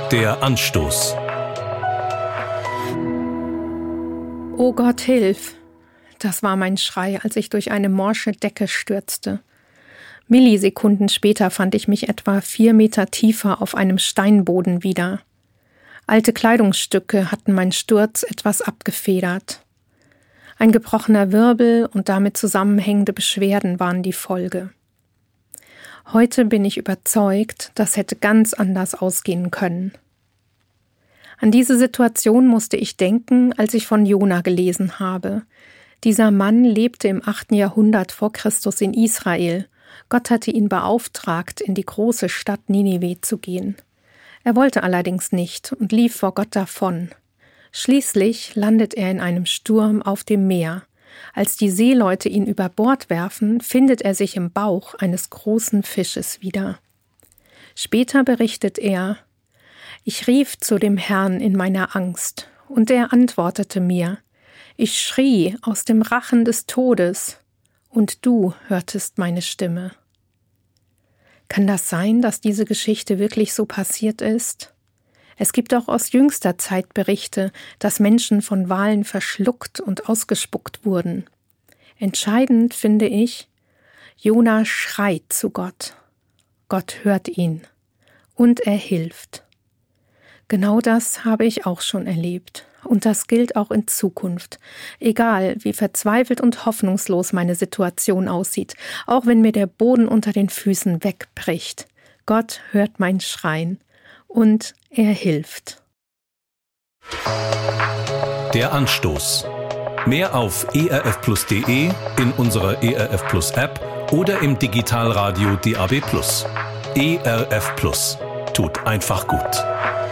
Der Anstoß. »O Gott, hilf!« Das war mein Schrei, als ich durch eine morsche Decke stürzte. Millisekunden später fand ich mich etwa 4 Meter tiefer auf einem Steinboden wieder. Alte Kleidungsstücke hatten meinen Sturz etwas abgefedert. Ein gebrochener Wirbel und damit zusammenhängende Beschwerden waren die Folge. Heute bin ich überzeugt, das hätte ganz anders ausgehen können. An diese Situation musste ich denken, als ich von Jona gelesen habe. Dieser Mann lebte im 8. Jahrhundert vor Christus in Israel. Gott hatte ihn beauftragt, in die große Stadt Ninive zu gehen. Er wollte allerdings nicht und lief vor Gott davon. Schließlich landet er in einem Sturm auf dem Meer. Als die Seeleute ihn über Bord werfen, findet er sich im Bauch eines großen Fisches wieder. Später berichtet er: »Ich rief zu dem Herrn in meiner Angst, und er antwortete mir. Ich schrie aus dem Rachen des Todes, und du hörtest meine Stimme.« Kann das sein, dass diese Geschichte wirklich so passiert ist? Es gibt auch aus jüngster Zeit Berichte, dass Menschen von Walen verschluckt und ausgespuckt wurden. Entscheidend finde ich, Jona schreit zu Gott. Gott hört ihn und er hilft. Genau das habe ich auch schon erlebt. Und das gilt auch in Zukunft. Egal, wie verzweifelt und hoffnungslos meine Situation aussieht, auch wenn mir der Boden unter den Füßen wegbricht. Gott hört mein Schreien und er hilft. Der Anstoß. Mehr auf erfplus.de, in unserer ERF Plus App oder im Digitalradio DAB+. ERF Plus. Tut einfach gut.